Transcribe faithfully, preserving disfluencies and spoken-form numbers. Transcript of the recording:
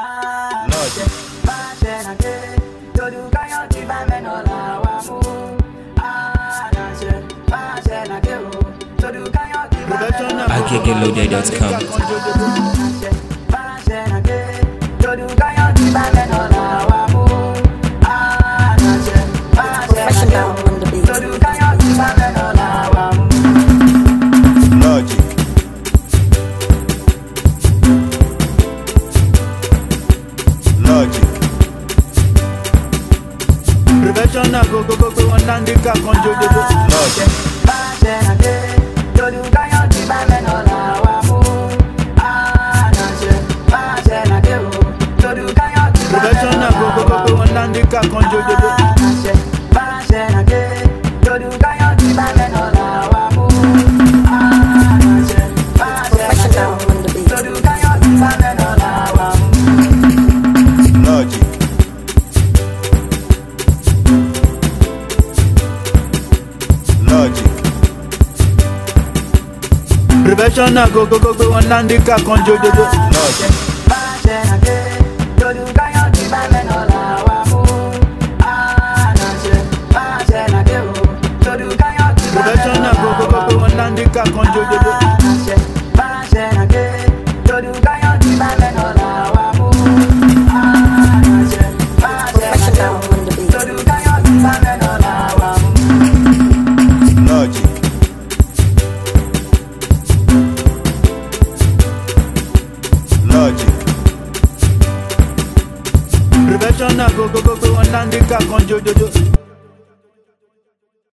Logic. I K K loaded dot com. Professional go go go go and the car conjure the logic. Professional go go go go and the car conjure the logic. Logic. Professional go go go go and the car conjure the logic. Professional go go go go and the car conjure the logic. Logic. Professional go go go go and the car conjure the